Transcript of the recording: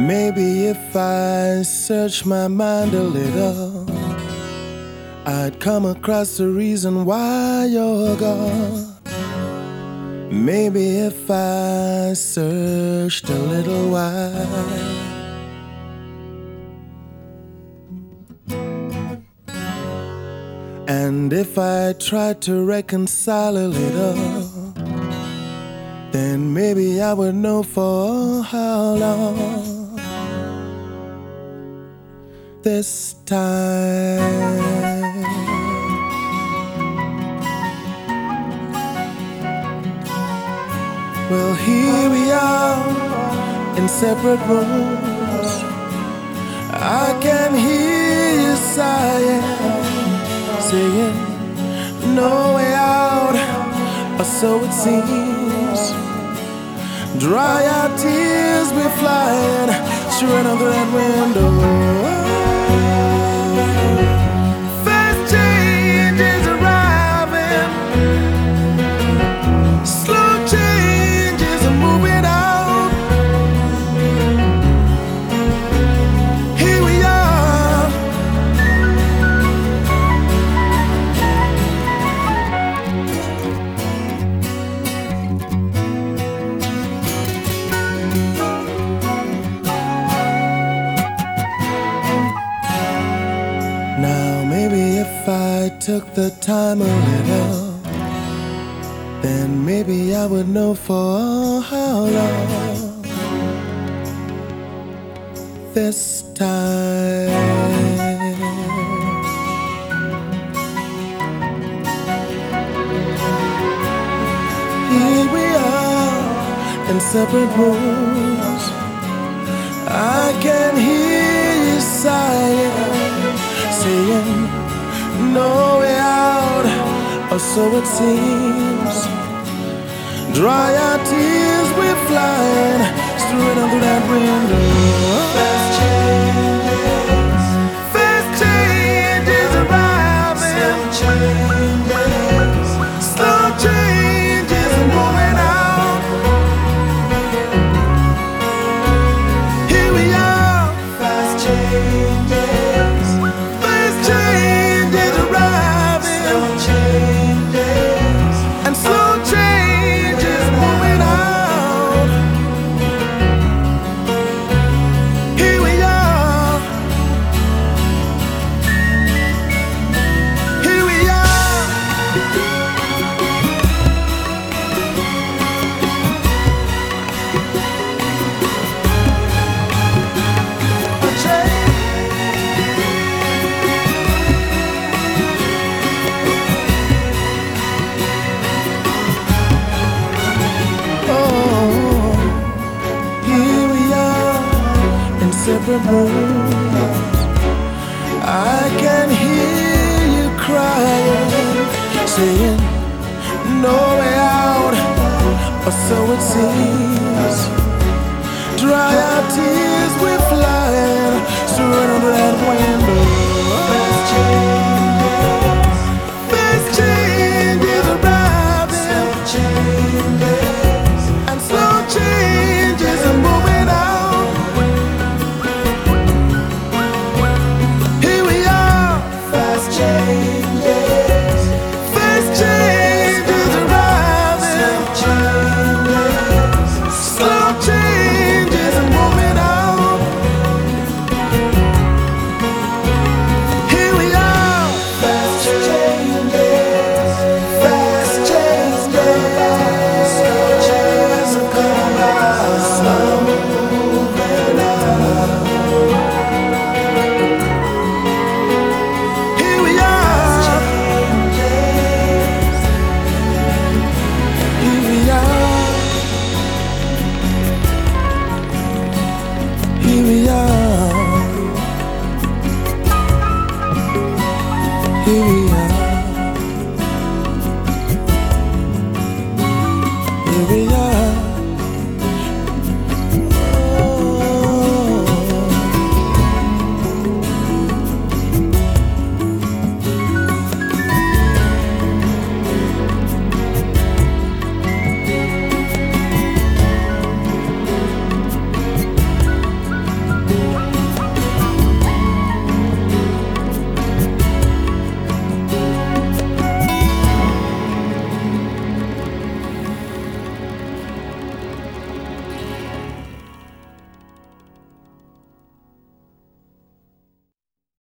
Maybe if I search my mind a little, I'd come across the reason why you're gone. Maybe if I searched a little while, and if I tried to reconcile a little, then maybe I would know for how long. This time, well, here we are in separate rooms. I can hear you sighing, saying no way out, or so it seems. Dry our tears, we're flying straight under that window. Fast change is arriving, slow changes are moving out. Here we are, now maybe if I took the time a little, then maybe I would know for how long. This time, here we are in separate rooms. I can hear you sighing, saying no way out, or so it seems. Dry our tears, we're flying straight under that window. Fast changes arriving, slow changes are moving out. Here we are, fast changes arriving, and slow changes moving out. Here we are, here we are. A change. Separate rooms, I can hear you crying, saying no way out, or so it seems. Dry our tears, we're flying straight under that window. Fast changes arriving, and slow changes are moving out. Here we are, here we are.